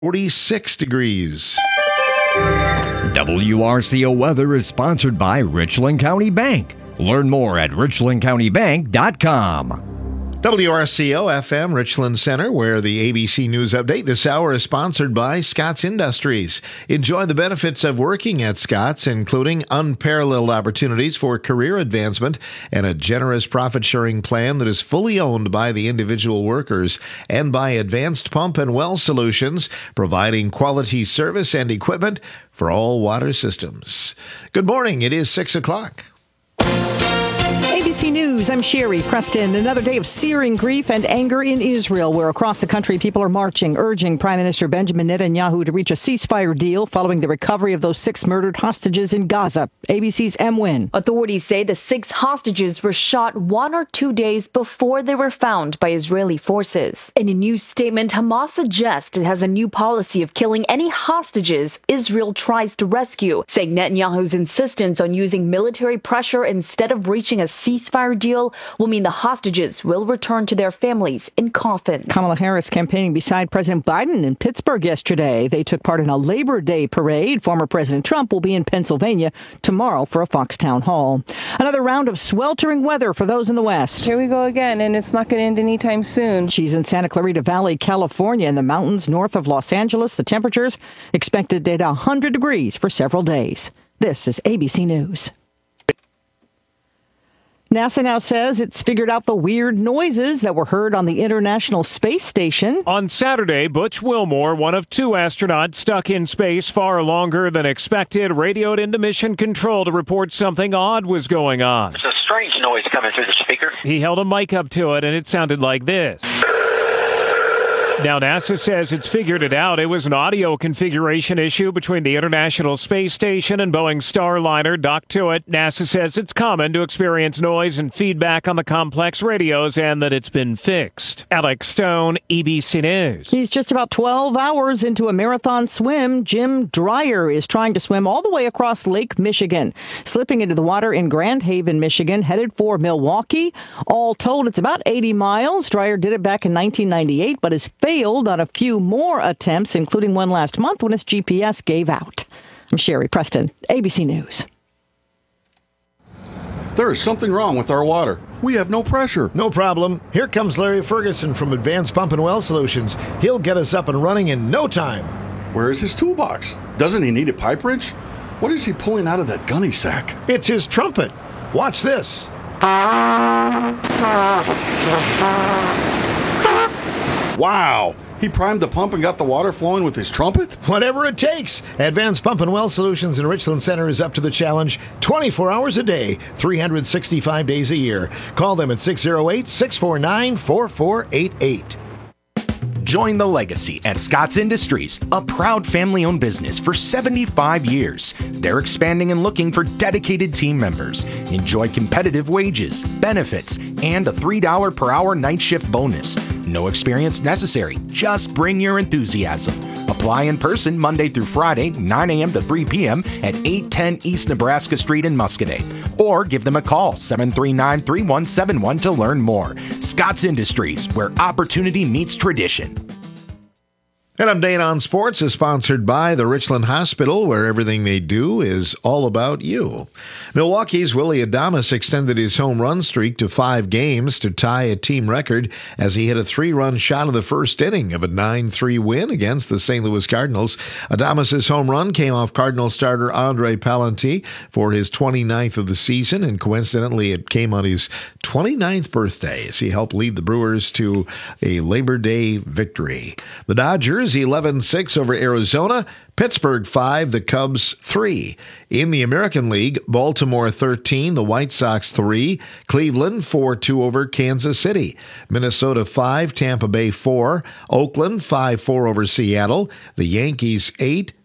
46 degrees. WRCO weather is sponsored by Richland County Bank. Learn more at richlandcountybank.com. WRCO FM Richland Center, where the ABC News Update this hour is sponsored by Scott's Industries. Enjoy the benefits of working at Scott's, including unparalleled opportunities for career advancement and a generous profit-sharing plan that is fully owned by the individual workers, and by Advanced Pump and Well Solutions, providing quality service and equipment for all water systems. Good morning. It is 6 o'clock. ABC News, I'm Sherry Preston. Another day of searing grief and anger in Israel, where across the country people are marching, urging Prime Minister Benjamin Netanyahu to reach a ceasefire deal following the recovery of those 6 murdered hostages in Gaza. ABC's M. Wynn. Authorities say the 6 hostages were shot 1 or 2 days before they were found by Israeli forces. In a new statement, Hamas suggests it has a new policy of killing any hostages Israel tries to rescue, saying Netanyahu's insistence on using military pressure instead of reaching a ceasefire deal will mean the hostages will return to their families in coffins. Kamala Harris campaigning beside President Biden in Pittsburgh yesterday. They took part in a Labor Day parade. Former President Trump will be in Pennsylvania tomorrow for a Fox town hall. Another round of sweltering weather for those in the West. Here we go again, and it's not going to end anytime soon. She's in Santa Clarita Valley, California, in the mountains north of Los Angeles. The temperatures expected to hit 100 degrees for several days. This is ABC News. NASA now says it's figured out the weird noises that were heard on the International Space Station. On Saturday, Butch Wilmore, one of 2 astronauts stuck in space far longer than expected, radioed into Mission Control to report something odd was going on. There's a strange noise coming through the speaker. He held a mic up to it, and it sounded like this. Now, NASA says it's figured it out. It was an audio configuration issue between the International Space Station and Boeing's Starliner docked to it. NASA says it's common to experience noise and feedback on the complex radios and that it's been fixed. Alex Stone, ABC News. He's just about 12 hours into a marathon swim. Jim Dreyer is trying to swim all the way across Lake Michigan, slipping into the water in Grand Haven, Michigan, headed for Milwaukee. All told, it's about 80 miles. Dreyer did it back in 1998, but has failed on a few more attempts, including one last month when his GPS gave out. I'm Sherry Preston, ABC News. There is something wrong with our water. We have no pressure. No problem. Here comes Larry Ferguson from Advanced Pump and Well Solutions. He'll get us up and running in no time. Where is his toolbox? Doesn't he need a pipe wrench? What is he pulling out of that gunny sack? It's his trumpet. Watch this. Wow! He primed the pump and got the water flowing with his trumpet? Whatever it takes. Advanced Pump and Well Solutions in Richland Center is up to the challenge 24 hours a day, 365 days a year. Call them at 608-649-4488. Join the legacy at Scott's Industries, a proud family-owned business for 75 years. They're expanding and looking for dedicated team members. Enjoy competitive wages, benefits, and a $3 per hour night shift bonus. No experience necessary. Just bring your enthusiasm. Apply in person Monday through Friday, 9 a.m. to 3 p.m. at 810 East Nebraska Street in Muscoda. Or give them a call, 739-3171 to learn more. Scott's Industries, where opportunity meets tradition. An update on sports is sponsored by the Richland Hospital, where everything they do is all about you. Milwaukee's Willie Adames extended his home run streak to 5 games to tie a team record as he hit a 3-run shot in the first inning of a 9-3 win against the St. Louis Cardinals. Adames' home run came off Cardinal starter Andre Palenti for his 29th of the season, and coincidentally it came on his 29th birthday as he helped lead the Brewers to a Labor Day victory. The Dodgers 11-6 over Arizona. Pittsburgh 5, the Cubs 3. In the American League, Baltimore 13, the White Sox 3. Cleveland 4-2 over Kansas City. Minnesota 5, Tampa Bay 4. Oakland 5-4 over Seattle. The Yankees 8,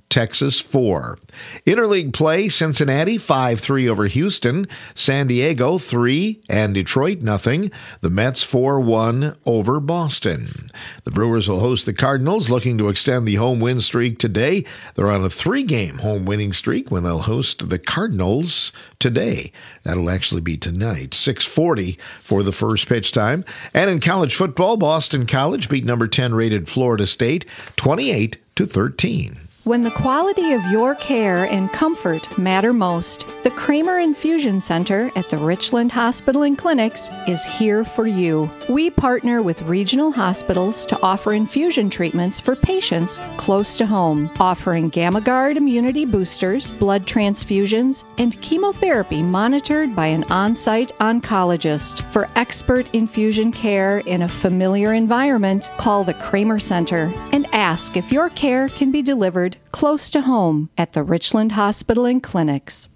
Texas 4. Interleague play, Cincinnati 5-3 over Houston, San Diego 3, and Detroit 0. The Mets 4-1 over Boston. The Brewers will host the Cardinals, looking to extend the home win streak today. They're on a 3-game home winning streak when they'll host the Cardinals today. That'll actually be tonight, 6:40 for the first pitch time. And in college football, Boston College beat number 10 rated Florida State 28-13. When the quality of your care and comfort matter most, the Kramer Infusion Center at the Richland Hospital and Clinics is here for you. We partner with regional hospitals to offer infusion treatments for patients close to home, offering GammaGuard immunity boosters, blood transfusions, and chemotherapy monitored by an on-site oncologist. For expert infusion care in a familiar environment, call the Kramer Center and ask if your care can be delivered close to home at the Richland Hospital and Clinics.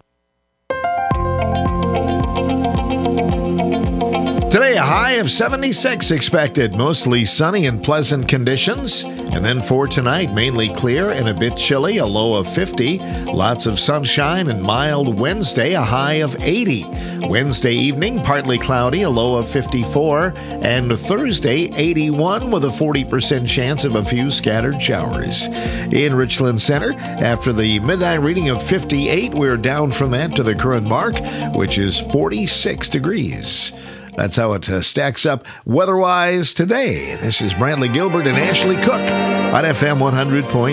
Today, a high of 76 expected, mostly sunny and pleasant conditions. And then for tonight, mainly clear and a bit chilly, a low of 50. Lots of sunshine and mild Wednesday, a high of 80. Wednesday evening, partly cloudy, a low of 54. And Thursday, 81 with a 40% chance of a few scattered showers. In Richland Center, after the midnight reading of 58, we're down from that to the current mark, which is 46 degrees. That's how it stacks up weather-wise today. This is Bradley Gilbert and Ashley Cook on FM 100.9.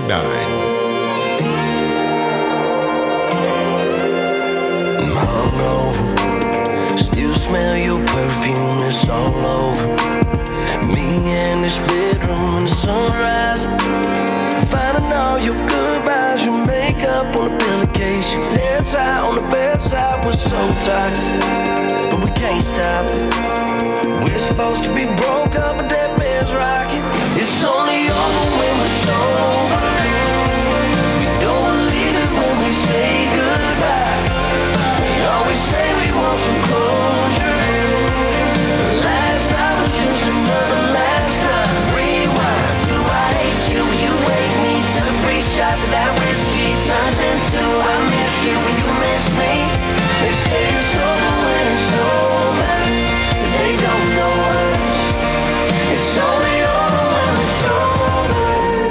Hungover, still smell your perfume, it's all over. Me in this bedroom in the sunrise, finding all your goodbyes, your makeup on the pillowcase, your hair tie on the bedside was so toxic. But we can't stop it. We're supposed to be broke up, but that bed's rocking. It's only over when we're sober. We don't believe it when we say goodbye. We always say we want some closure. Last night was just another last time. Rewind. Do I hate you? You hate me. Took 3 shots of that whiskey turns into I miss you. You miss me. They say it's over when it's over, but they don't know us. It's only over when we're sober.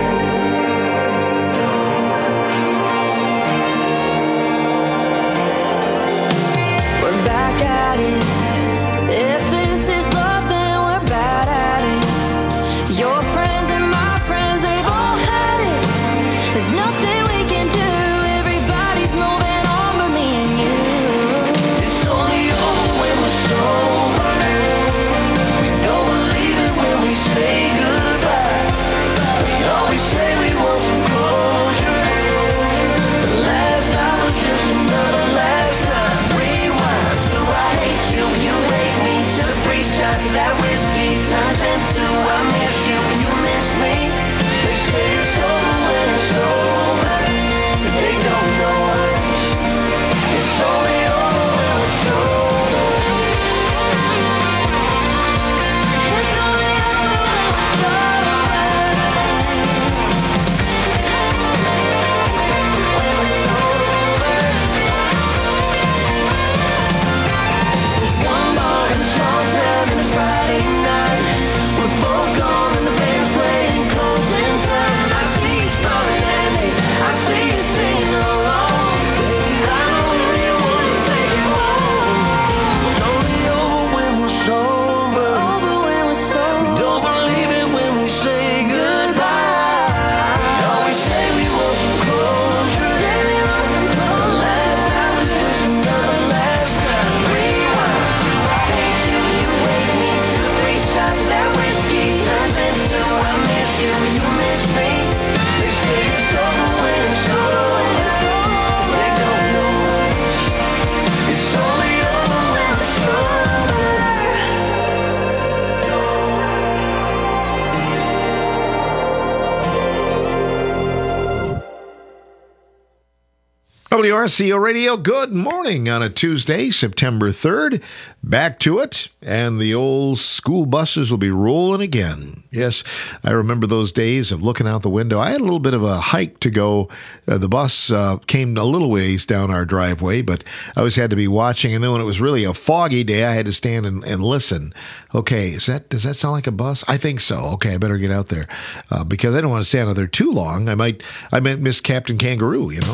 We're back at it. If this is love, then we're bad at it. Your friends and my friends, they've all had it. There's nothing we can do. Everybody's moving on, but WRCO Radio, good morning on a Tuesday, September 3rd. Back to it, and the old school buses will be rolling again. Yes, I remember those days of looking out the window. I had a little bit of a hike to go. The bus came a little ways down our driveway, but I always had to be watching. And then when it was really a foggy day, I had to stand and listen. Okay, does that sound like a bus? I think so. Okay, I better get out there because I don't want to stand out there too long. I might miss Captain Kangaroo, you know.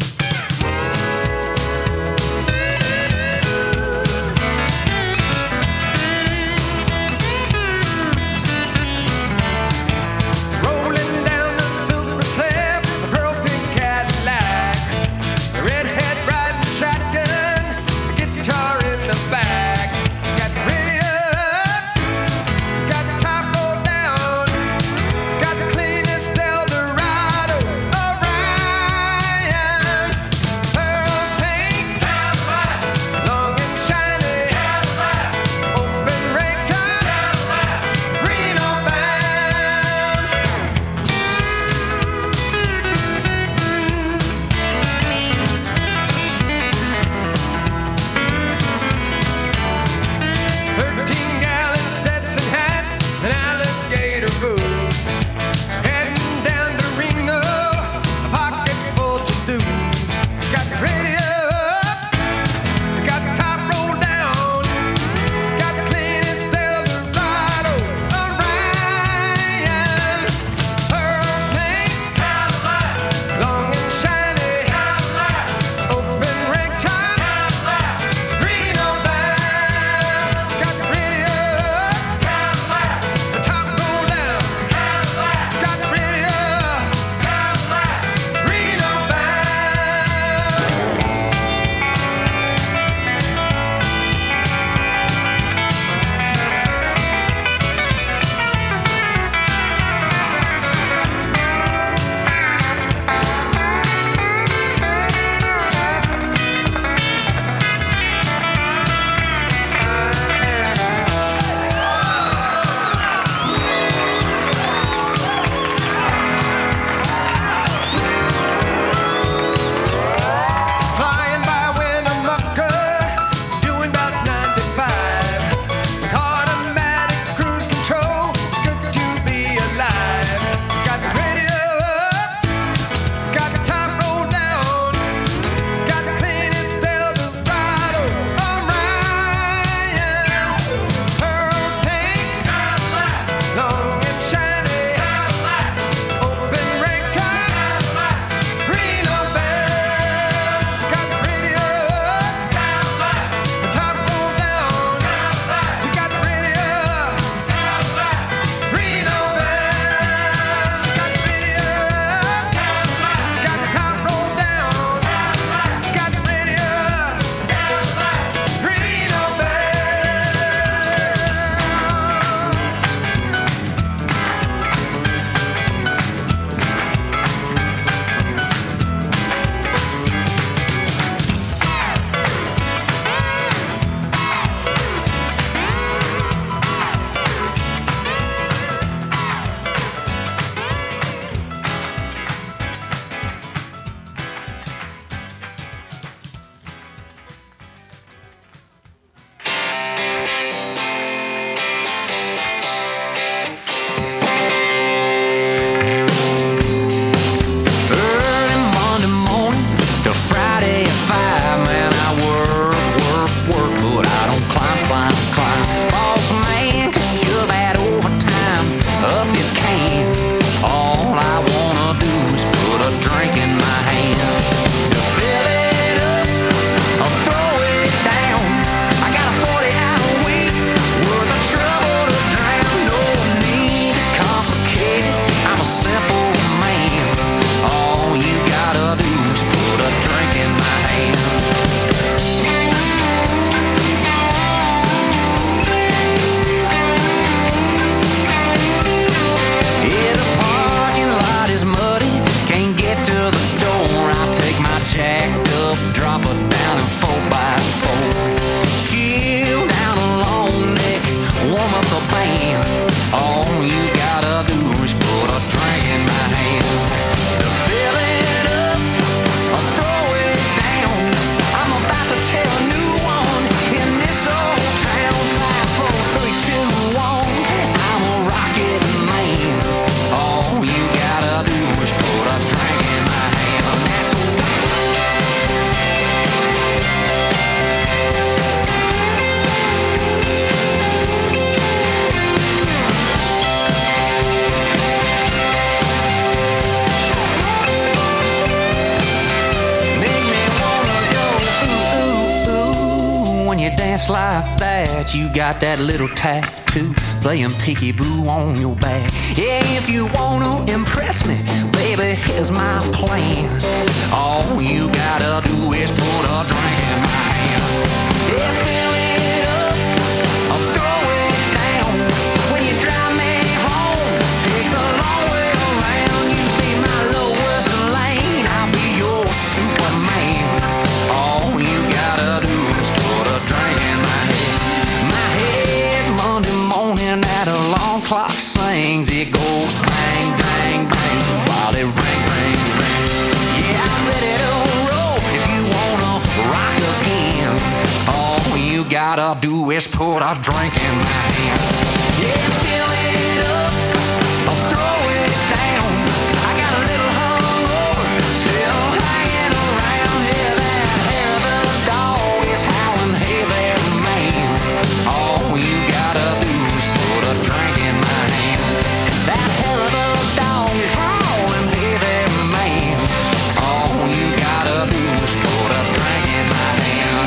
just like that, you got that little tattoo playing peekaboo on your back. Yeah, if you wanna impress me, baby, here's my plan. All you gotta do is put a drink in my hand. Yeah, fill it up, I'll throw it down. When you drive me home, take the long way around. You be my Lois Lane, I'll be your Superman. All you gotta do is put a drink in my head. My head Monday morning at alarm clock sings. It goes bang, bang, bang while it ring, ring, rings. Yeah, I'm ready to roll if you wanna rock again. All you gotta do is put a drink in my hand. Yeah, fill it up, I'll throw it down. I got a little hungover, still hanging around. Yeah, that hair of the dog is howling, hey there, man. All you gotta do is put a drink in my hand. That hair of the dog is howling, hey there, man. All you gotta do is put a drink in my hand.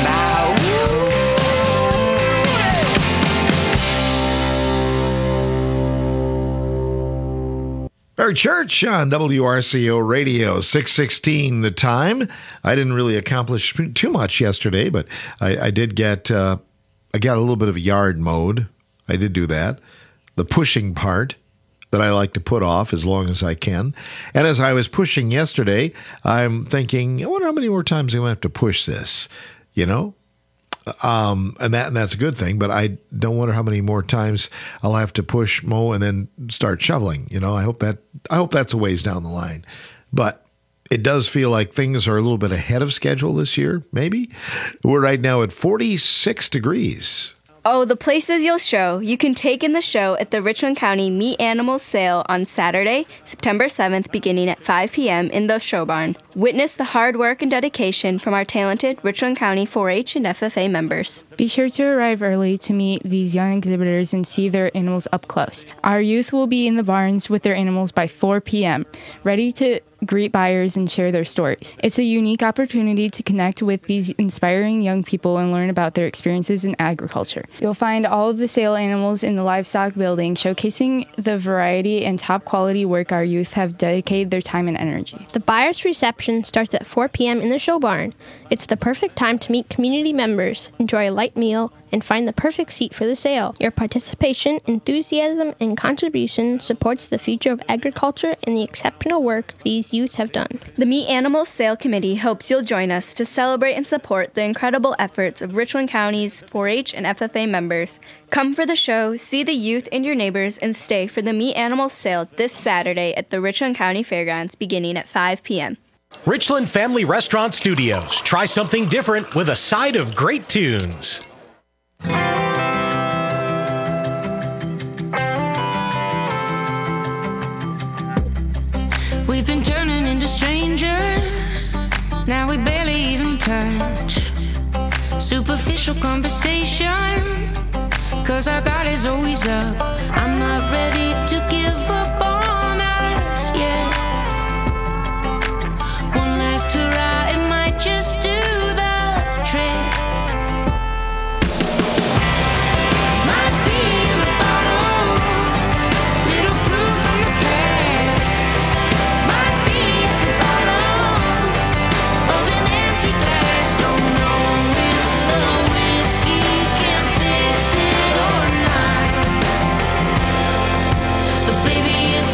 Our church on WRCO Radio, 6:16 the time. I didn't really accomplish too much yesterday, but I did get, I got a little bit of yard mowed. I did do that. The pushing part that I like to put off as long as I can. And as I was pushing yesterday, I'm thinking, I wonder how many more times I'm going to have to push this, you know? And that's a good thing, but I don't wonder how many more times I'll have to push, mow, and then start shoveling. You know, I hope that's a ways down the line. But it does feel like things are a little bit ahead of schedule this year, maybe. We're right now at 46 degrees. Oh, the places you'll show. You can take in the show at the Richland County Meat Animals Sale on Saturday, September 7th, beginning at 5 p.m. in the show barn. Witness the hard work and dedication from our talented Richland County 4-H and FFA members. Be sure to arrive early to meet these young exhibitors and see their animals up close. Our youth will be in the barns with their animals by 4 p.m., ready to greet buyers and share their stories. It's a unique opportunity to connect with these inspiring young people and learn about their experiences in agriculture. You'll find all of the sale animals in the livestock building, showcasing the variety and top quality work our youth have dedicated their time and energy. The buyer's reception starts at 4 p.m. in the show barn. It's the perfect time to meet community members, enjoy a light meal, and find the perfect seat for the sale. Your participation, enthusiasm, and contribution supports the future of agriculture and the exceptional work these youth have done. The Meat Animals Sale Committee hopes you'll join us to celebrate and support the incredible efforts of Richland County's 4-H and FFA members. Come for the show, see the youth and your neighbors, and stay for the Meat Animals Sale this Saturday at the Richland County Fairgrounds beginning at 5 p.m. Richland Family Restaurant Studios. Try something different with a side of great tunes. We've been turning into strangers. Now we barely even touch. Superficial conversation, 'cause our guard is always up. I'm not ready to give up on us yet. One last hurrah, it might just do the trick. Baby,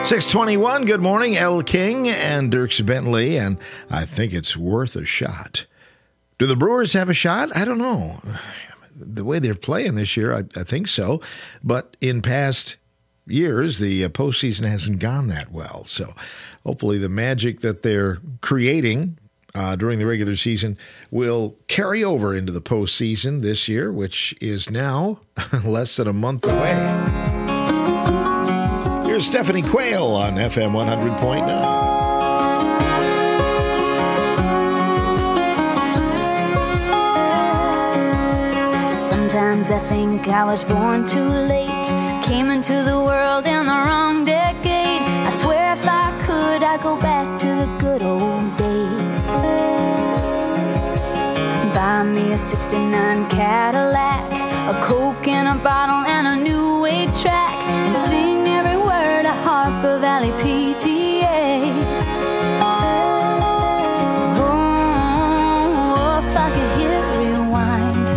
621, good morning, El King and Dierks Bentley, and I think it's worth a shot. Do the Brewers have a shot? I don't know. The way they're playing this year, I think so. But in past years, the postseason hasn't gone that well. So hopefully the magic that they're creating during the regular season will carry over into the postseason this year, which is now less than a month away. Here's Stephanie Quayle on FM 100.9. Sometimes I think I was born too late, came into the world in the wrong decade. I swear if I could, I'd go back to the good old days. Buy me a 69 Cadillac, a Coke in a bottle and a new 8-track, and sing every word of Harper Valley PTA. Oh, if I could hit rewind,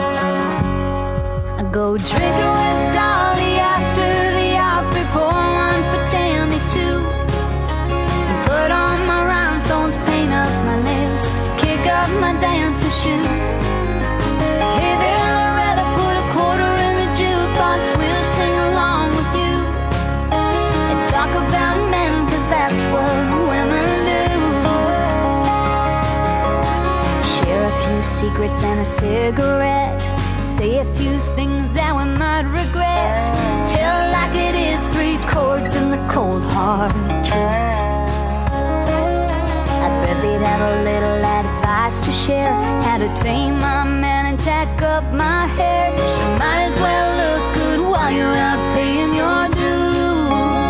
I'd go drinking with Dolly after the Opry, pour one for Tammy too, put on my rhinestones, paint up my nails, kick up my dancing shoes. Hey there, Loretta, put a quarter in the jukebox, we'll sing along with you and talk about men, 'cause that's what women do. Share a few secrets and a cigarette, say a few things that we might regret, tell like it is, 3 chords in the cold hard truth. I bet they'd have a little advice to share, how to tame my man and tack up my hair. So might as well look good while you're out paying your dues.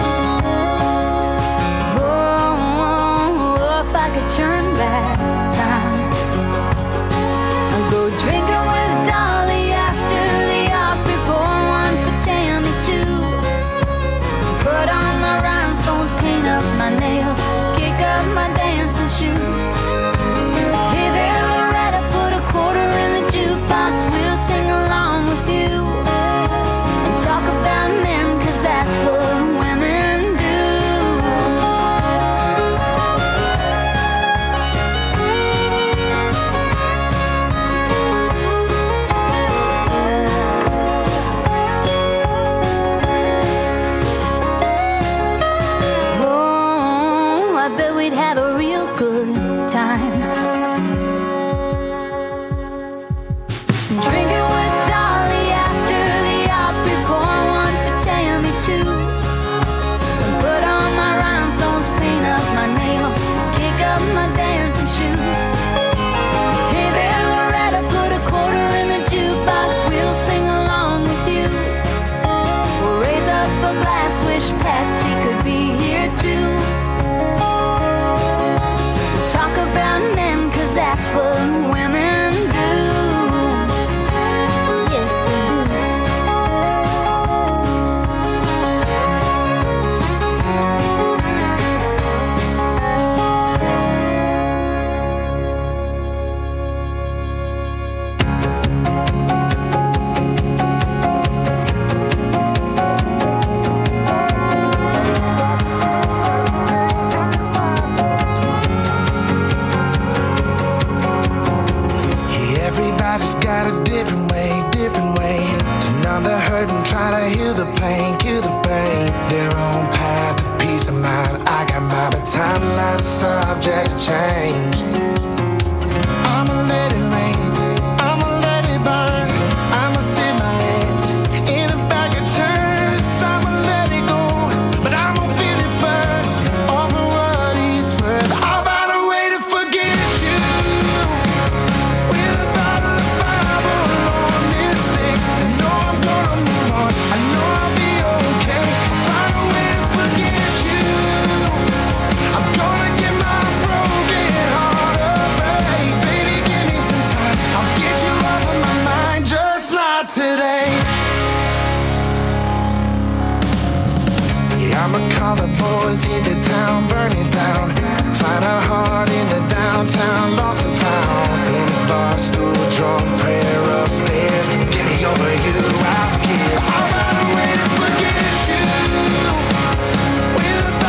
Oh, if I could turn back time, I'd go drinking with Dolly after the Opry, pour one for Tammy too, put on my rhinestones, paint up my nails, kick up my dancing shoes. Hey there, Loretta, put a quarter in the jukebox, we'll sing along with you and talk about men, 'cause that's what women do. Oh, I bet we'd have a real good time. Drinking with Dolly after the Opry, pour one for Tammy too, put on my rhinestones, paint up my nails, kick up my dancing shoes. Hey there, Loretta, put a quarter in the jukebox, we'll sing along with you. We'll raise up a glass, wish Patsy could be here too, to talk about men, 'cause that's what women do. Yes, they do. Everybody's got a different way to numb the hurt and try to heal the pain, their own path to peace of mind. I got mine, but timeline's subject to change. I'ma let it rain, I'ma let it burn, I'ma sit my hands in a bag of turns, I'ma let it go, but I'm gonna feel it first, all for what it's worth. I'll find a way to forget you. Today, yeah, I'ma call the boys, hit the town, burn it down, find a heart in the downtown, lost and found, in the bar stool, drunk prayer upstairs, get me over you, I'll find a way to forget you, with a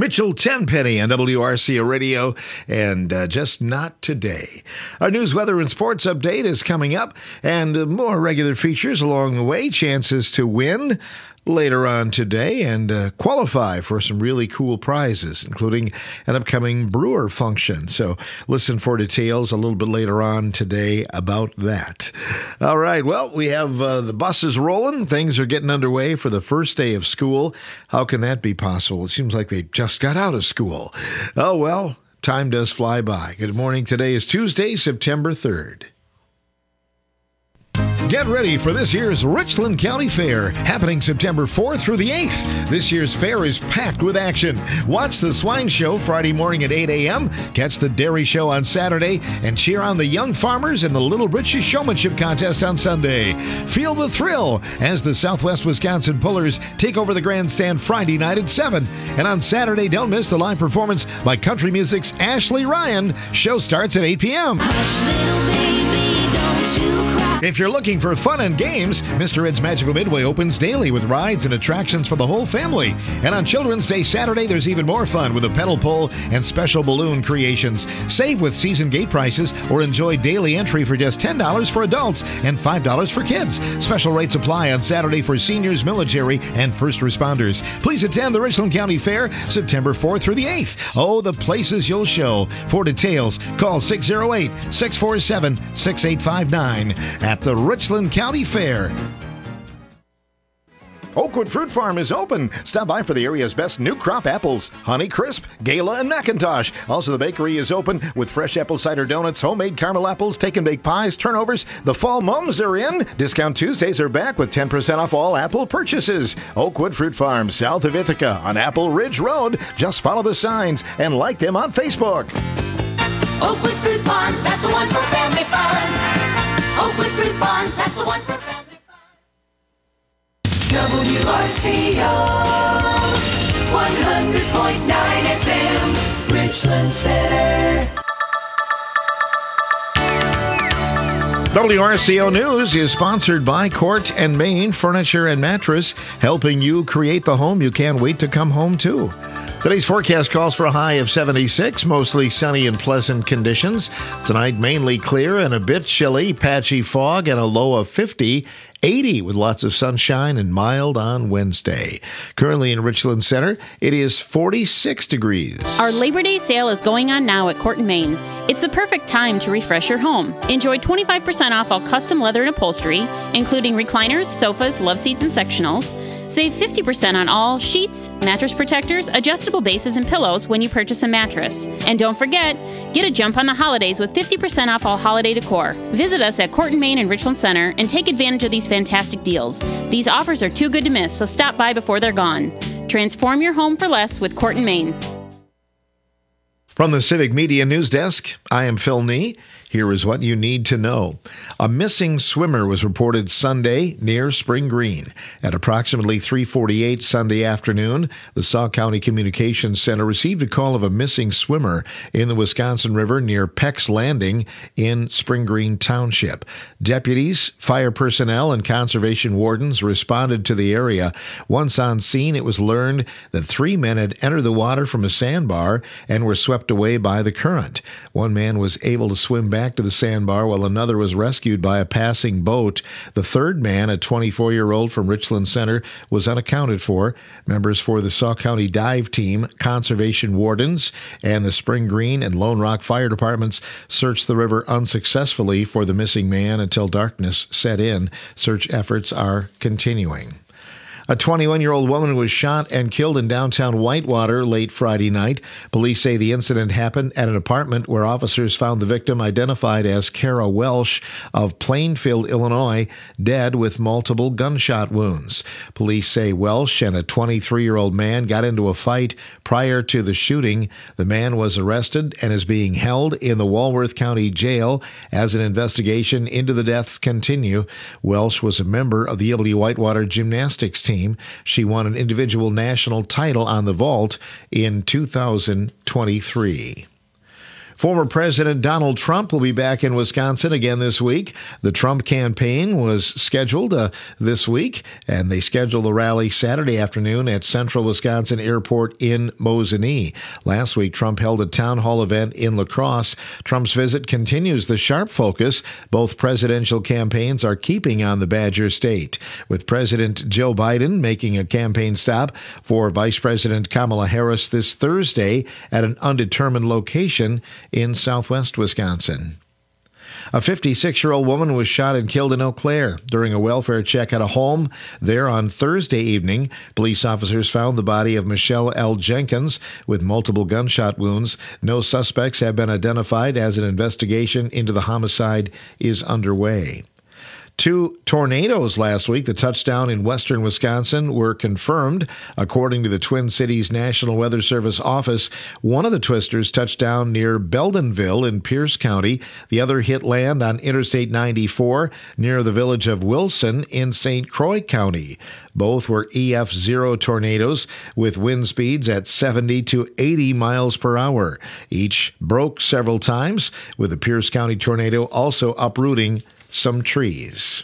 Mitchell Tenpenny on WRCA Radio, and just not today. Our news, weather, and sports update is coming up, and more regular features along the way. Chances to win later on today and qualify for some really cool prizes, including an upcoming brewer function. So listen for details a little bit later on today about that. All right, well, we have the buses rolling. Things are getting underway for the first day of school. How can that be possible? It seems like they just got out of school. Oh, well, time does fly by. Good morning. Today is Tuesday, September 3rd. Get ready for this year's Richland County Fair, happening September 4th through the 8th. This year's fair is packed with action. Watch the Swine Show Friday morning at 8 a.m., catch the Dairy Show on Saturday, and cheer on the young farmers in the Little Britches Showmanship Contest on Sunday. Feel the thrill as the Southwest Wisconsin Pullers take over the grandstand Friday night at 7. And on Saturday, don't miss the live performance by country music's Ashley Ryan. Show starts at 8 p.m. Hush, little baby, don't you cry. If you're looking for fun and games, Mr. Ed's Magical Midway opens daily with rides and attractions for the whole family. And on Children's Day Saturday, there's even more fun with a pedal pull and special balloon creations. Save with season gate prices or enjoy daily entry for just $10 for adults and $5 for kids. Special rates apply on Saturday for seniors, military, and first responders. Please attend the Richland County Fair September 4th through the 8th. Oh, the places you'll show. For details, call 608-647-6859 at the Richland County Fair. Oakwood Fruit Farm is open. Stop by for the area's best new crop apples, Honey Crisp, Gala, and Macintosh. Also, the bakery is open with fresh apple cider donuts, homemade caramel apples, take and bake pies, turnovers. The fall mums are in. Discount Tuesdays are back with 10% off all apple purchases. Oakwood Fruit Farm, south of Ithaca on Apple Ridge Road. Just follow the signs and like them on Facebook. Oakwood Fruit Farms, that's the one for family fun. Oakwood Fruit Farms, that's the one for family fun. WRCO 100.9 FM, Richland Center. WRCO News is sponsored by Court and Main Furniture and Mattress, helping you create the home you can't wait to come home to. Today's forecast calls for a high of 76, mostly sunny and pleasant conditions. Tonight, mainly clear and a bit chilly, patchy fog, and a low of 50. 80 with lots of sunshine and mild on Wednesday. Currently in Richland Center, it is 46 degrees. Our Labor Day sale is going on now at Court and Main. It's the perfect time to refresh your home. Enjoy 25% off all custom leather and upholstery, including recliners, sofas, love seats, and sectionals. Save 50% on all sheets, mattress protectors, adjustable bases, and pillows when you purchase a mattress. And don't forget, get a jump on the holidays with 50% off all holiday decor. Visit us at Court and Main in Richland Center and take advantage of these fantastic deals. These offers are too good to miss, so stop by before they're gone. Transform your home for less with Court and Main. From the Civic Media News Desk, I am Phil Nee. Here is what you need to know. A missing swimmer was reported Sunday near Spring Green. At approximately 3:48 Sunday afternoon, the Sauk County Communications Center received a call of a missing swimmer in the Wisconsin River near Peck's Landing in Spring Green Township. Deputies, fire personnel, and conservation wardens responded to the area. Once on scene, it was learned that 3 men had entered the water from a sandbar and were swept away by the current. One man was able to swim back to the sandbar while another was rescued by a passing boat. The third man, a 24-year-old from Richland Center, was unaccounted for. Members for the Sauk County Dive Team, conservation wardens, and the Spring Green and Lone Rock Fire Departments searched the river unsuccessfully for the missing man until darkness set in. Search efforts are continuing. A 21-year-old woman was shot and killed in downtown Whitewater late Friday night. Police say the incident happened at an apartment where officers found the victim, identified as Kara Welsh of Plainfield, Illinois, dead with multiple gunshot wounds. Police say Welsh and a 23-year-old man got into a fight prior to the shooting. The man was arrested and is being held in the Walworth County Jail as an investigation into the deaths continue. Welsh was a member of the EW Whitewater gymnastics team. She won an individual national title on the vault in 2023. Former President Donald Trump will be back in Wisconsin again this week. The Trump campaign was scheduled this week, and they scheduled the rally Saturday afternoon at Central Wisconsin Airport in Mosinee. Last week, Trump held a town hall event in La Crosse. Trump's visit continues the sharp focus both presidential campaigns are keeping on the Badger State, with President Joe Biden making a campaign stop for Vice President Kamala Harris this Thursday at an undetermined location in southwest Wisconsin. A 56-year-old woman was shot and killed in Eau Claire during a welfare check at a home there on Thursday evening. Police officers found the body of Michelle L. Jenkins with multiple gunshot wounds. No suspects have been identified as an investigation into the homicide is underway. 2 tornadoes last week, the touchdown in western Wisconsin, were confirmed. According to the Twin Cities National Weather Service office, one of the twisters touched down near Beldenville in Pierce County. The other hit land on Interstate 94 near the village of Wilson in St. Croix County. Both were EF0 tornadoes with wind speeds at 70 to 80 miles per hour. Each broke several times, with the Pierce County tornado also uprooting some trees.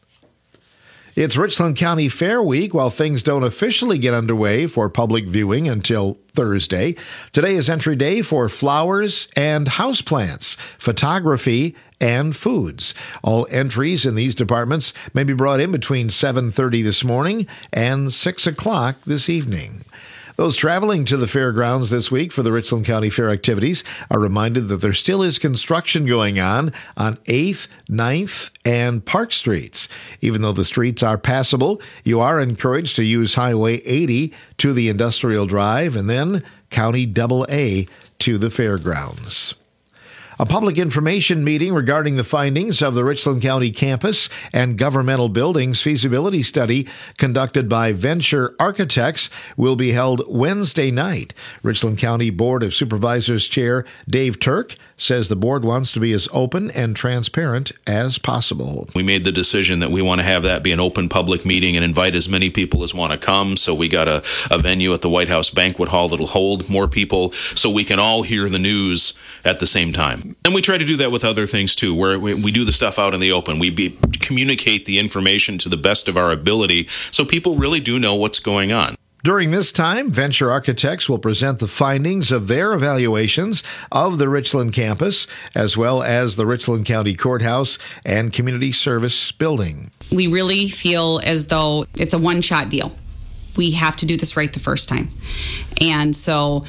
It's Richland County Fair Week. While things don't officially get underway for public viewing until Thursday, today is entry day for flowers and houseplants, photography, and foods. All entries in these departments may be brought in between 7:30 this morning and 6 o'clock this evening. Those traveling to the fairgrounds this week for the Richland County Fair activities are reminded that there still is construction going on 8th, 9th, and Park Streets. Even though the streets are passable, you are encouraged to use Highway 80 to the Industrial Drive and then County AA to the fairgrounds. A public information meeting regarding the findings of the Richland County campus and governmental buildings feasibility study conducted by Venture Architects will be held Wednesday night. Richland County Board of Supervisors Chair Dave Turk says the board wants to be as open and transparent as possible. We made the decision that we want to have that be an open public meeting and invite as many people as want to come. So we got a venue at the White House Banquet Hall that'll hold more people so we can all hear the news at the same time. And we try to do that with other things too, where we do the stuff out in the open. We communicate the information to the best of our ability so people really do know what's going on. During this time, Venture Architects will present the findings of their evaluations of the Richland campus, as well as the Richland County Courthouse and Community Service Building. We really feel as though it's a one-shot deal. We have to do this right the first time. And so,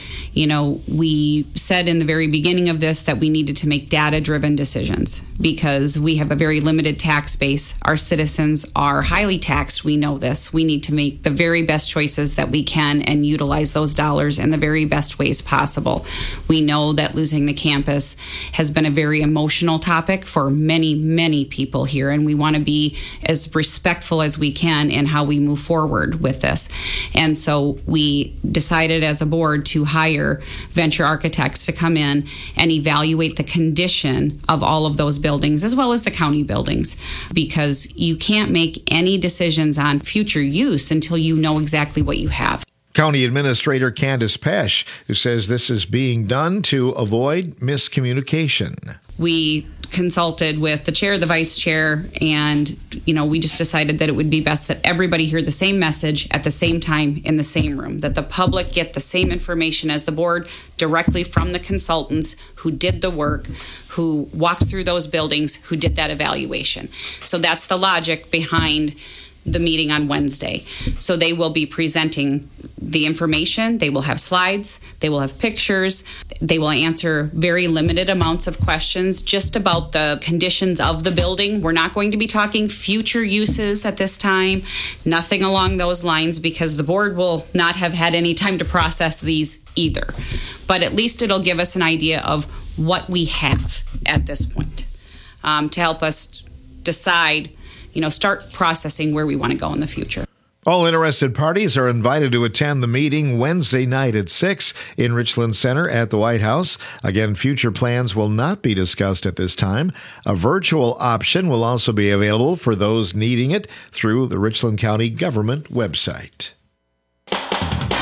we said in the very beginning of this that we needed to make data-driven decisions because we have a very limited tax base. Our citizens are highly taxed. We know this. We need to make the very best choices that we can and utilize those dollars in the very best ways possible. We know that losing the campus has been a very emotional topic for many, many people here, and we want to be as respectful as we can in how we move forward with this. And so we decided as a board to hire Venture Architects to come in and evaluate the condition of all of those buildings as well as the county buildings, because you can't make any decisions on future use until you know exactly what you have. County Administrator Candace Pesch, who says this is being done to avoid miscommunication. We consulted with the chair, the vice chair, and we just decided that it would be best that everybody hear the same message at the same time in the same room, that the public get the same information as the board directly from the consultants who did the work, who walked through those buildings, who did that evaluation. So that's the logic behind the meeting on Wednesday. So they will be presenting the information, they will have slides, they will have pictures, they will answer very limited amounts of questions just about the conditions of the building. We're not going to be talking future uses at this time, nothing along those lines, because the board will not have had any time to process these either. But at least it'll give us an idea of what we have at this point to help us decide, start processing where we want to go in the future. All interested parties are invited to attend the meeting Wednesday night at 6 in Richland Center at the White House. Again, future plans will not be discussed at this time. A virtual option will also be available for those needing it through the Richland County government website.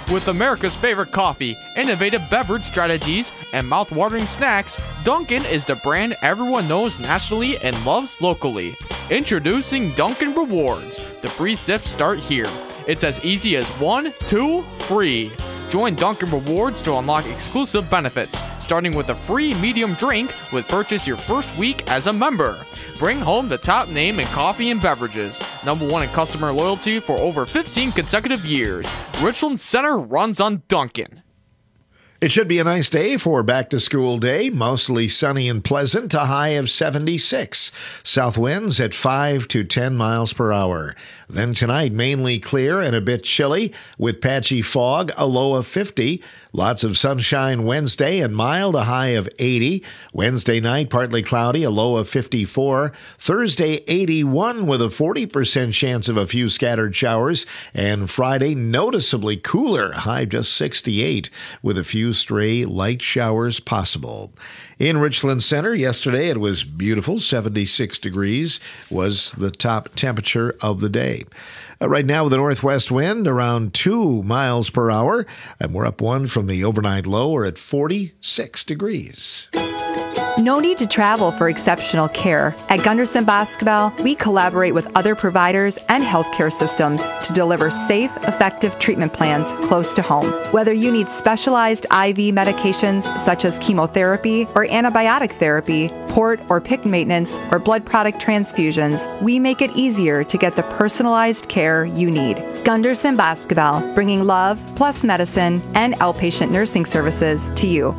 With America's favorite coffee, innovative beverage strategies, and mouth-watering snacks, Dunkin' is the brand everyone knows nationally and loves locally. Introducing Dunkin' Rewards. The free sips start here. It's as easy as 1, 2, free. Join Dunkin' Rewards to unlock exclusive benefits, starting with a free medium drink with purchase your first week as a member. Bring home the top name in coffee and beverages. #1 in customer loyalty for over 15 consecutive years. Richland Center runs on Dunkin'. It should be a nice day for back-to-school day. Mostly sunny and pleasant, a high of 76. South winds at 5 to 10 miles per hour. Then tonight, mainly clear and a bit chilly with patchy fog, a low of 50. Lots of sunshine Wednesday and mild, a high of 80. Wednesday night, partly cloudy, a low of 54. Thursday, 81 with a 40% chance of a few scattered showers. And Friday, noticeably cooler, a high of just 68 with a few stray light showers possible. In Richland Center yesterday, it was beautiful. 76 degrees was the top temperature of the day. Right now with a northwest wind around 2 miles per hour, and we're up 1 from the overnight low. We're at 46 degrees. No need to travel for exceptional care. At Gunderson Basketball, we collaborate with other providers and healthcare systems to deliver safe, effective treatment plans close to home. Whether you need specialized IV medications such as chemotherapy or antibiotic therapy, port or PICC maintenance, or blood product transfusions, we make it easier to get the personalized care you need. Gunderson Basketball, bringing love plus medicine and outpatient nursing services to you.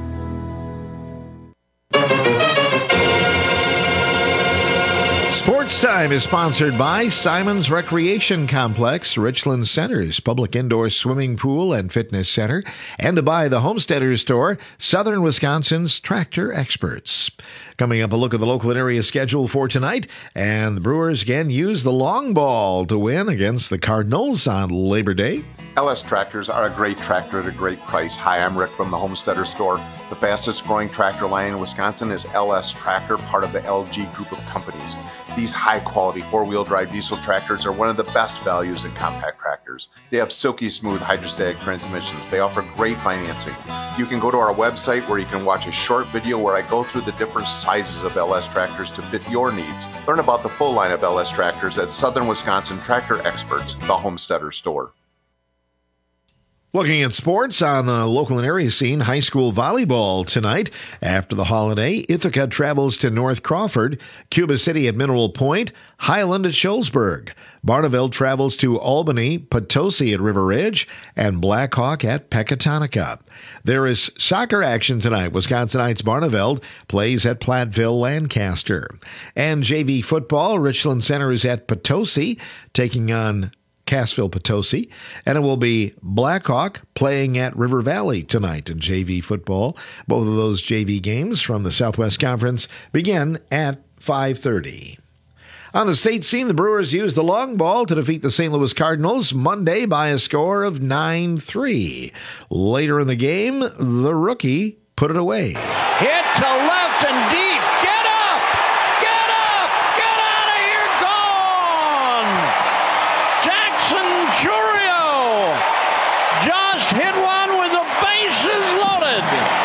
Sports Time is sponsored by Simon's Recreation Complex, Richland Center's public indoor swimming pool and fitness center, and by the Homesteaders Store, Southern Wisconsin's tractor experts. Coming up, a look at the local and area schedule for tonight, and the Brewers again use the long ball to win against the Cardinals on Labor Day. LS Tractors are a great tractor at a great price. Hi, I'm Rick from the Homesteader Store. The fastest growing tractor line in Wisconsin is LS Tractor, part of the LG group of companies. These high-quality four-wheel drive diesel tractors are one of the best values in compact tractors. They have silky smooth hydrostatic transmissions. They offer great financing. You can go to our website where you can watch a short video where I go through the different sizes of LS tractors to fit your needs. Learn about the full line of LS tractors at Southern Wisconsin Tractor Experts, the Homesteader Store. Looking at sports on the local and area scene, high school volleyball tonight. After the holiday, Ithaca travels to North Crawford, Cuba City at Mineral Point, Highland at Shullsburg. Barneville travels to Albany, Potosi at River Ridge, and Blackhawk at Pecatonica. There is soccer action tonight. Wisconsinites Barneveld plays at Platteville, Lancaster. And JV football, Richland Center is at Potosi, taking on Cassville Potosi, and it will be Blackhawk playing at River Valley tonight in JV football. Both of those JV games from the Southwest Conference begin at 5:30. On the state scene, the Brewers used the long ball to defeat the St. Louis Cardinals Monday by a score of 9-3. Later in the game, the rookie put it away. Hit to left and deep. Get up! Get up! Get out of here! Gone! Jackson Churio just hit one with the bases loaded.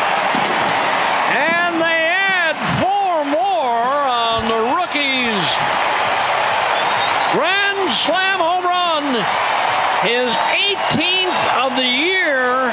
And they add 4 more on the rookie's grand slam home run. His 18th of the year.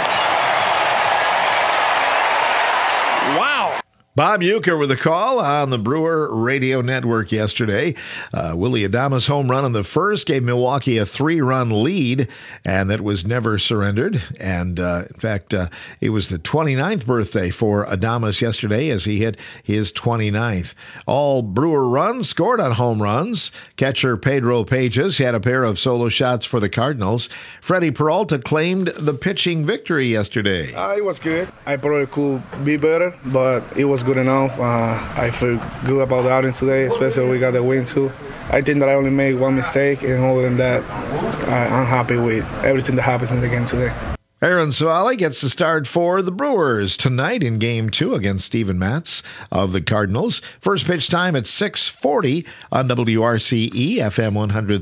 Wow. Bob Uecker with a call on the Brewer Radio Network yesterday. Willie Adames' home run in the first gave Milwaukee a 3-run lead, and that was never surrendered. And in fact, it was the 29th birthday for Adames yesterday as he hit his 29th. All Brewer runs scored on home runs. Catcher Pedro Pages had a pair of solo shots for the Cardinals. Freddie Peralta claimed the pitching victory yesterday. It was good. I probably could be better, but it was good enough. I feel good about the outing today, especially we got the win too. I think that I only made one mistake, and other than that, I'm happy with everything that happens in the game today. Aaron Savali gets the start for the Brewers tonight in Game 2 against Steven Matz of the Cardinals. First pitch time at 6:40 on WRCE, FM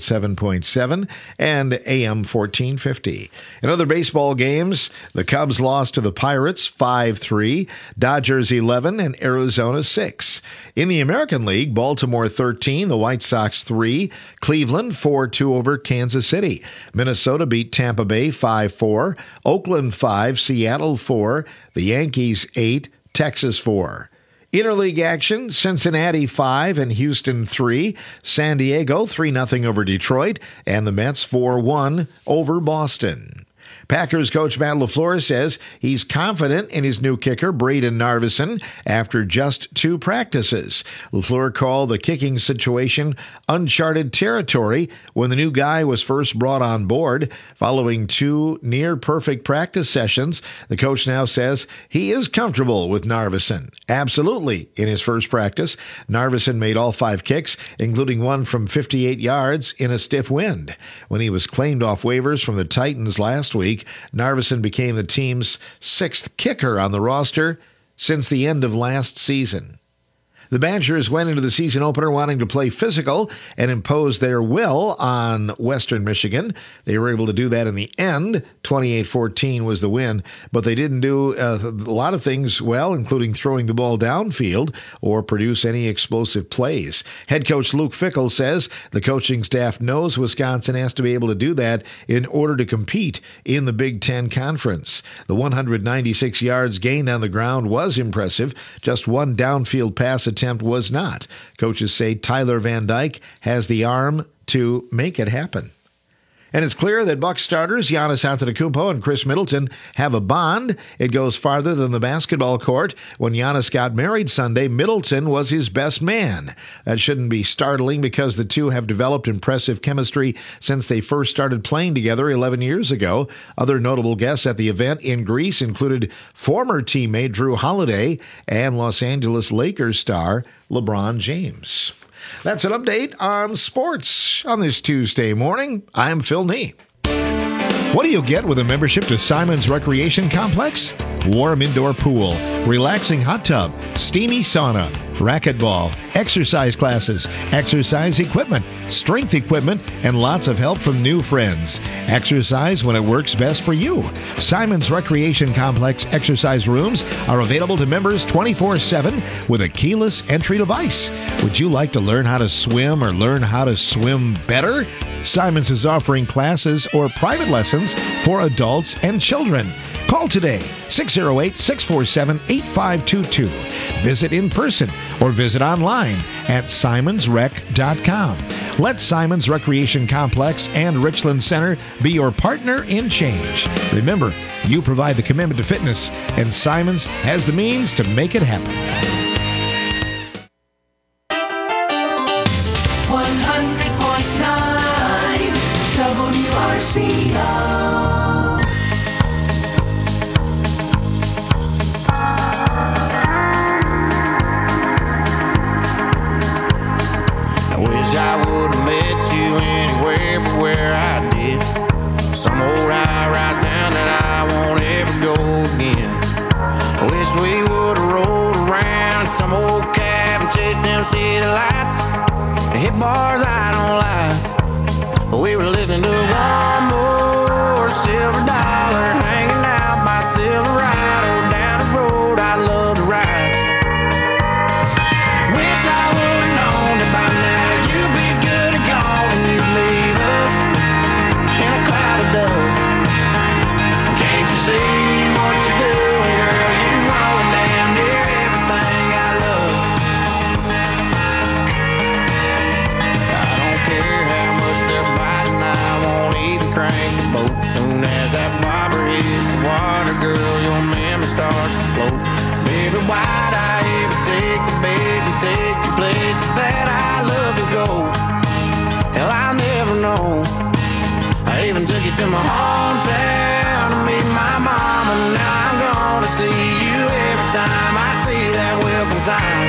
107.7 and AM 1450. In other baseball games, the Cubs lost to the Pirates 5-3, Dodgers 11, and Arizona 6. In the American League, Baltimore 13, the White Sox 3, Cleveland 4-2 over Kansas City. Minnesota beat Tampa Bay 5-4. Oakland 5, Seattle 4, the Yankees 8, Texas 4. Interleague action, Cincinnati 5 and Houston 3, San Diego 3-0 over Detroit, and the Mets 4-1 over Boston. Packers coach Matt LaFleur says he's confident in his new kicker, Braden Narveson, after just 2 practices. LaFleur called the kicking situation uncharted territory when the new guy was first brought on board. Following 2 near-perfect practice sessions, the coach now says he is comfortable with Narveson. Absolutely, in his first practice, Narveson made all 5 kicks, including one from 58 yards in a stiff wind. When he was claimed off waivers from the Titans last week, Narveson became the team's 6th kicker on the roster since the end of last season. The Badgers went into the season opener wanting to play physical and impose their will on Western Michigan. They were able to do that in the end. 28-14 was the win, but they didn't do a lot of things well, including throwing the ball downfield or produce any explosive plays. Head coach Luke Fickell says the coaching staff knows Wisconsin has to be able to do that in order to compete in the Big Ten Conference. The 196 yards gained on the ground was impressive. Just one downfield pass attempt was not. Coaches say Tyler Van Dyke has the arm to make it happen. And it's clear that Bucs starters Giannis Antetokounmpo and Chris Middleton have a bond. It goes farther than the basketball court. When Giannis got married Sunday, Middleton was his best man. That shouldn't be startling because the two have developed impressive chemistry since they first started playing together 11 years ago. Other notable guests at the event in Greece included former teammate Drew Holiday and Los Angeles Lakers star LeBron James. That's an update on sports on this Tuesday morning. I'm Phil Nee. What do you get with a membership to Simon's Recreation Complex? Warm indoor pool, relaxing hot tub, steamy sauna, racquetball, exercise classes, exercise equipment, strength equipment, and lots of help from new friends. Exercise when it works best for you. Simon's Recreation Complex exercise rooms are available to members 24/7 with a keyless entry device. Would you like to learn how to swim or learn how to swim better? Simon's is offering classes or private lessons for adults and children. Call today, 608-647-8522. Visit in person or visit online at simonsrec.com. Let Simon's Recreation Complex and Richland Center be your partner in change. Remember, you provide the commitment to fitness, and Simon's has the means to make it happen. 100.9 WRCO. I would have met you anywhere but where I did. Some old high-rise town that I won't ever go again. I wish we would have rolled around some old cab and chased them city lights and hit bars I don't like. But we were listening to one more silver dollar hanging out by Silverado down the road I love to ride. Wish I would have known that by now you'd be good at calling, you'd leave us in a cloud of dust. Can't you see what you're doing, girl? You're rolling damn near everything I love. I don't care how much they're biting, I won't even crank the boat. Soon as that bobber hits the water, girl, your memory starts to float. Baby, why'd I ever take the bait and take the places that I love to go? Hell, I'll never know. I even took you to my hometown to meet my mama. Now I'm gonna see you every time I see that Wilkins sign.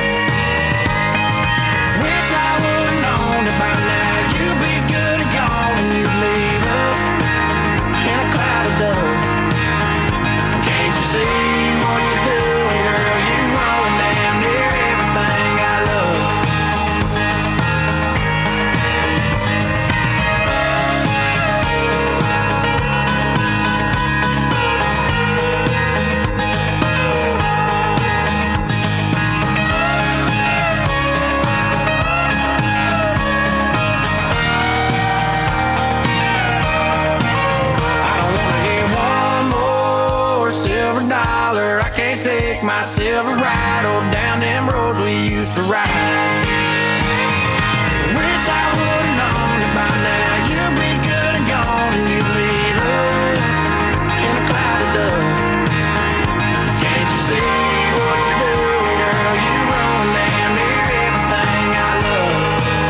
Wish I would've known that by now you'd be good at calling, you'd leave us in a cloud of dust. take myself a ride on down them roads we used to ride. Wish I would've known that by now you'd be good and gone, and you'd leave us in a cloud of dust. Can't you see what you're doing, girl? You ruin damn near everything I love.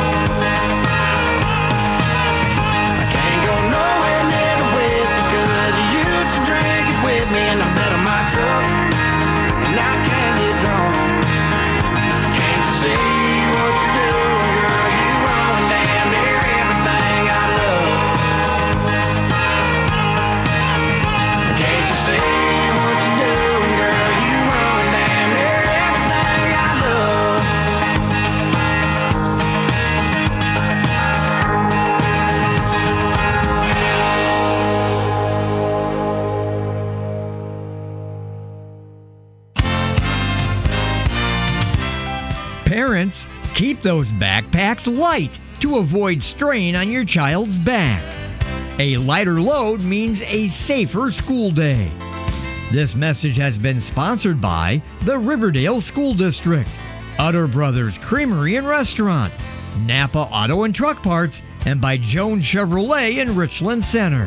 I can't go nowhere near the whiskey, 'cause you used to drink it with me in the bed of my truck, and I can't get drunk. Can't you see what you're doing, girl? You ruin damn near everything I love. Can't you see what you're doing, girl? You ruin damn near everything I love. Parents, keep those backpacks light to avoid strain on your child's back. A lighter load means a safer school day. This message has been sponsored by the Riverdale School District, Utter Brothers Creamery and Restaurant, Napa Auto and Truck Parts, and by Jones Chevrolet in Richland Center.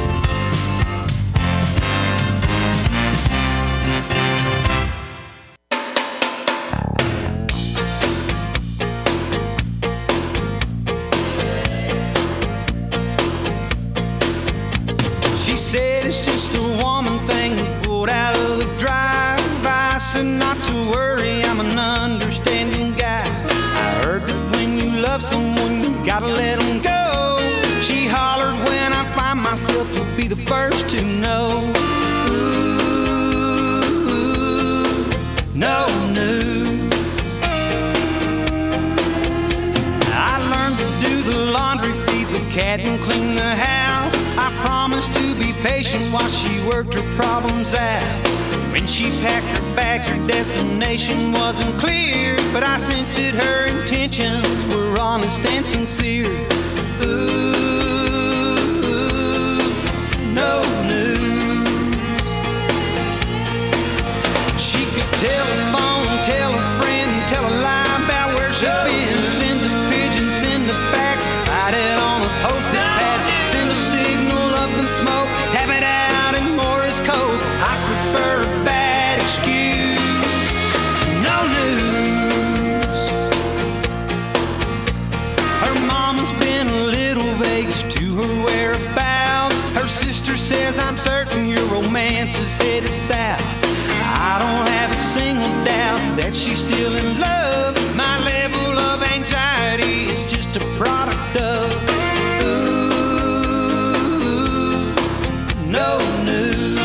She said it's just a woman thing pulled out of the drive. I said not to worry, I'm an understanding guy. I heard that when you love someone, you gotta let them go. She hollered, when I find myself, you'll be the first to know. Ooh, no news. I learned to do the laundry, feed the cat, and clean the house. I promised to be patient while she worked her problems out. When she packed her bags, her destination wasn't clear, but I sensed that her intentions were honest and sincere. Ooh, no news. She could telephone, tell a friend, tell a lie about where she's been. Send the pigeons, send the fax, write it on a post-it pad, send a signal up in smoke, tap it out in Morse code. I prefer a bad excuse. No news. Her mama's been a little vague as to her whereabouts. Her sister says, I'm certain your romance is headed south. I don't have a single doubt that she's still in love. My level of anxiety is just a product of no news.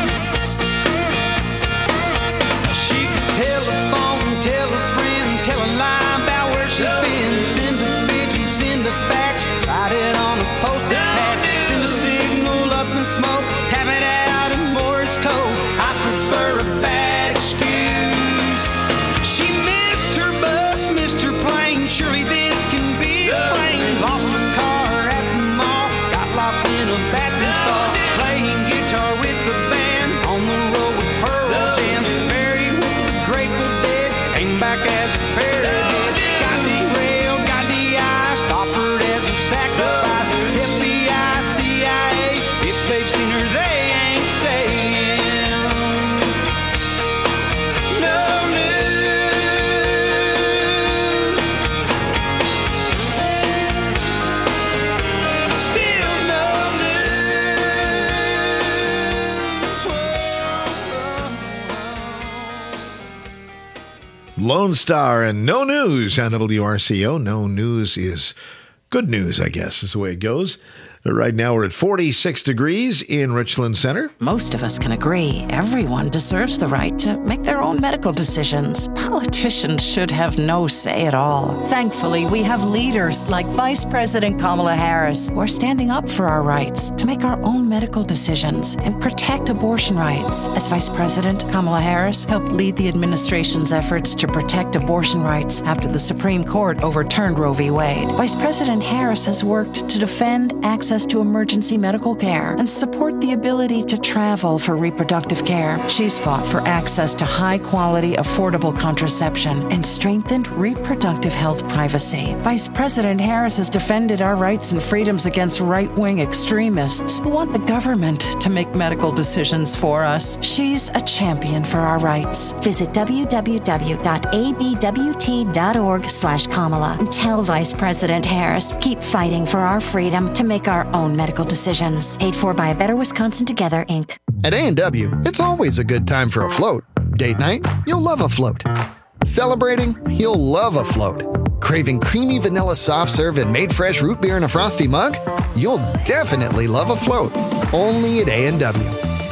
She could telephone, tell a friend, tell a lie about where she's been. Send the pigeon, send the fax, write it on a post-it pad, send a signal up in smoke, tap it out in Morse code. I prefer a bad excuse. She missed her bus, missed her plane. Surely this can be explained. Lost her car at the mall, got locked in a bathroom stall, playing guitar with the band on the road with Pearl Jam, married with the Grateful Dead, came back as a parody. Got derailed, got DI, offered as a sacrifice. FBI, CIA, if they've seen her, they ain't saying no news. Still no Lone Star and No News on WRCO. No news is good news, I guess, is the way it goes. Right now we're at 46 degrees in Richland Center. Most of us can agree everyone deserves the right to make their own medical decisions. Politicians should have no say at all. Thankfully, we have leaders like Vice President Kamala Harris who are standing up for our rights to make our own medical decisions and protect abortion rights. As Vice President, Kamala Harris helped lead the administration's efforts to protect abortion rights after the Supreme Court overturned Roe v. Wade. Vice President Harris has worked to defend access access to emergency medical care and support the ability to travel for reproductive care. She's fought for access to high-quality, affordable contraception and strengthened reproductive health privacy. Vice President Harris has defended our rights and freedoms against right-wing extremists who want the government to make medical decisions for us. She's a champion for our rights. Visit www.abwt.org/Kamala and tell Vice President Harris, keep fighting for our freedom to make our own medical decisions. Paid for by A Better Wisconsin Together, Inc. At A&W, it's always a good time for a float. Date night? You'll love a float. Celebrating? You'll love a float. Craving creamy vanilla soft serve and made fresh root beer in a frosty mug? You'll definitely love a float. Only at A&W.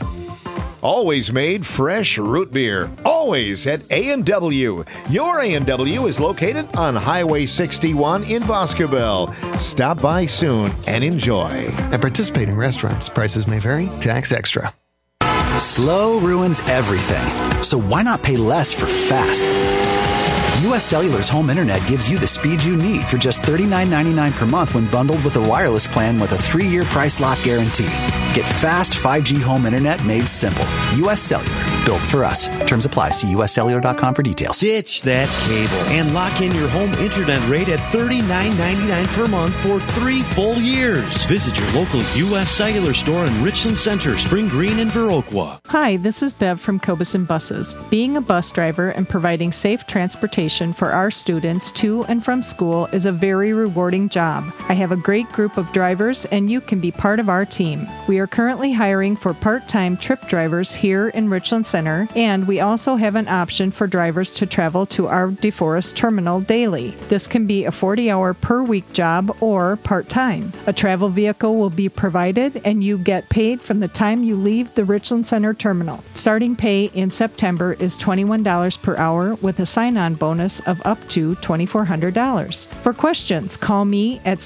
Always made fresh root beer. Always at A&W. Your A&W is located on Highway 61 in Boscobel. Stop by soon and enjoy. At participating restaurants, prices may vary. Tax extra. Slow ruins everything. So why not pay less for fast? U.S. Cellular's home internet gives you the speed you need for just $39.99 per month when bundled with a wireless plan with a 3-year price lock guarantee. Get fast 5G home internet made simple. U.S. Cellular. Built for us. Terms apply. See uscellular.com for details. Ditch that cable and lock in your home internet rate at $39.99 per month for 3 full years. Visit your local U.S. Cellular store in Richland Center, Spring Green, and Viroqua. Hi, this is Bev from Cobeson Buses. Being a bus driver and providing safe transportation for our students to and from school is a very rewarding job. I have a great group of drivers, and you can be part of our team. We are currently hiring for part-time trip drivers here in Richland Center, and we also have an option for drivers to travel to our DeForest terminal daily. This can be a 40-hour per week job or part-time. A travel vehicle will be provided, and you get paid from the time you leave the Richland Center terminal. Starting pay in September is $21 per hour with a sign-on bonus of up to $2,400. For questions, call me at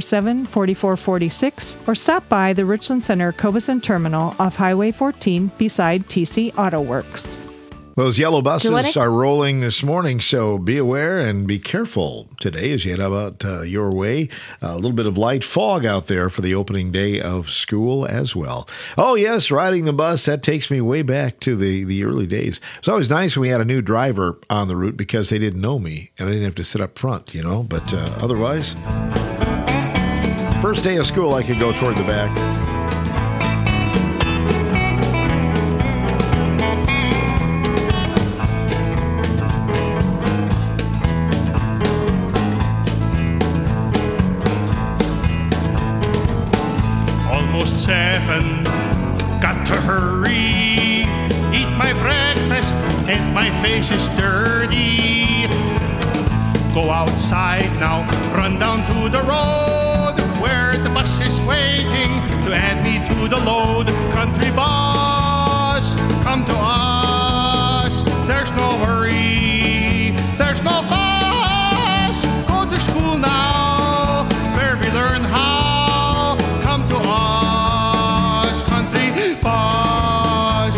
647-4446 or stop by the Richland Center Cobeson Terminal off Highway 14 beside TC Auto Works. Those yellow buses are rolling this morning, so be aware and be careful today as you head about your way. A little bit of light fog out there for the opening day of school as well. Oh, yes, riding the bus, that takes me way back to the early days. It's always nice when we had a new driver on the route because they didn't know me and I didn't have to sit up front, but otherwise, first day of school, I could go toward the back. Seven, got to hurry, eat my breakfast and my face is dirty. Go outside now, run down to the road where the bus is waiting to add me to the load. Country bus, come to us, there's no hurry, there's no fuss. Go to school now, where we learn how, come to us. Bus.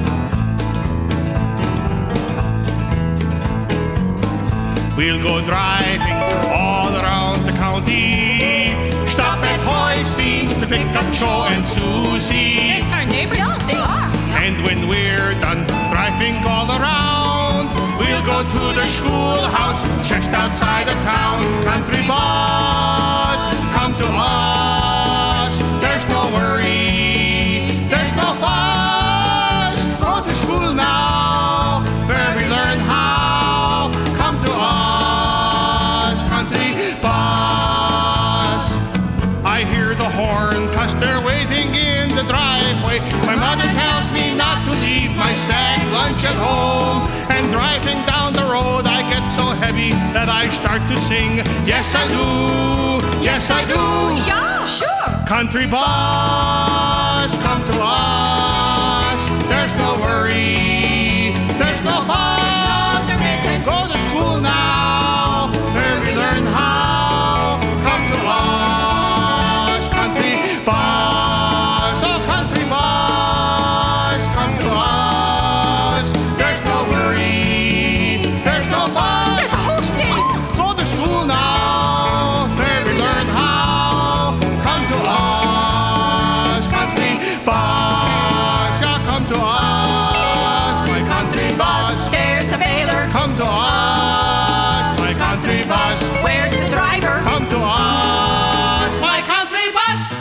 We'll go driving all around the county. Stop at Hoy's to pick up Joe and Susie. It's our neighbors. Yeah, they are. Yeah. And when we're done driving all around, we'll go to the schoolhouse just outside of town. Country bus, come to us. There's no worry. There's no fuss. Go to school now, where we learn how. Come to us, country bus. I hear the horn, 'cause they're waiting in the driveway. My mother tells me not to leave my sack lunch at home. And driving down the road, I get so heavy that I start to sing. Yes, I do. Yes, I do. Yeah, sure. Country bus, come to us. There's no worry. There's no fuss. Go to school now, where we learn how. Come to us, country bus. Oh, country bus, come to us. There's no worry. There's no fuss. There's a whole thing. Go to school now, where we learn how. Come to us. to Baylor? Come to us, my country bus. Where's the driver? Come to us, my country bus.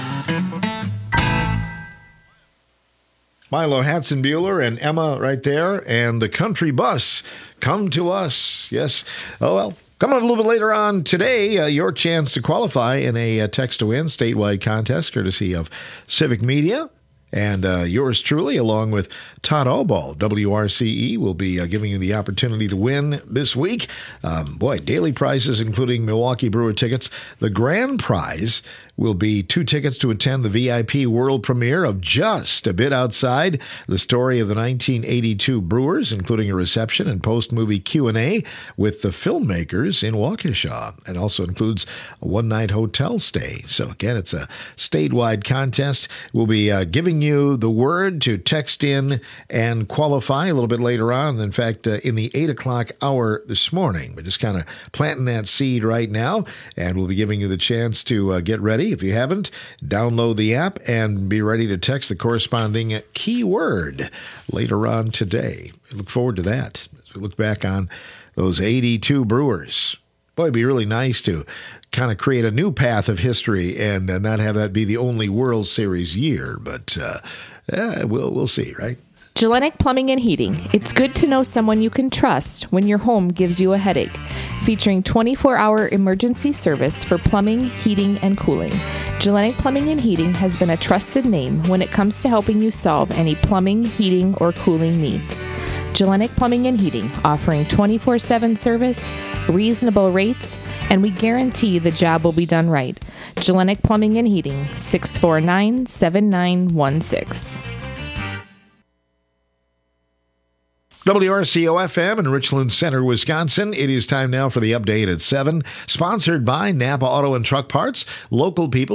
Milo Hatzenbuehler and Emma right there, and the country bus. Come to us. Yes. Oh, well. Coming up a little bit later on today, your chance to qualify in a text-to-win statewide contest courtesy of Civic Media. And yours truly, along with Todd Allball, WRCE, will be giving you the opportunity to win this week. Daily prizes, including Milwaukee Brewer tickets. The grand prize will be 2 tickets to attend the VIP world premiere of Just a Bit Outside, the story of the 1982 Brewers, including a reception and post-movie Q&A with the filmmakers in Waukesha. It also includes a one-night hotel stay. So again, it's a statewide contest. We'll be giving you the word to text in and qualify a little bit later on. In fact, in the 8 o'clock hour this morning. We're just kind of planting that seed right now, and we'll be giving you the chance to get ready. If you haven't, download the app and be ready to text the corresponding keyword later on today. I look forward to that as we look back on those 82 Brewers. Boy, it'd be really nice to kind of create a new path of history and not have that be the only World Series year. But we'll see, right? Gellenic Plumbing and Heating. It's good to know someone you can trust when your home gives you a headache. Featuring 24-hour emergency service for plumbing, heating, and cooling. Gellenic Plumbing and Heating has been a trusted name when it comes to helping you solve any plumbing, heating, or cooling needs. Gellenic Plumbing and Heating, offering 24/7 service, reasonable rates, and we guarantee the job will be done right. Gellenic Plumbing and Heating, 649-7916. WRCO-FM in Richland Center, Wisconsin. It is time now for the update at 7. Sponsored by Napa Auto and Truck Parts. Local people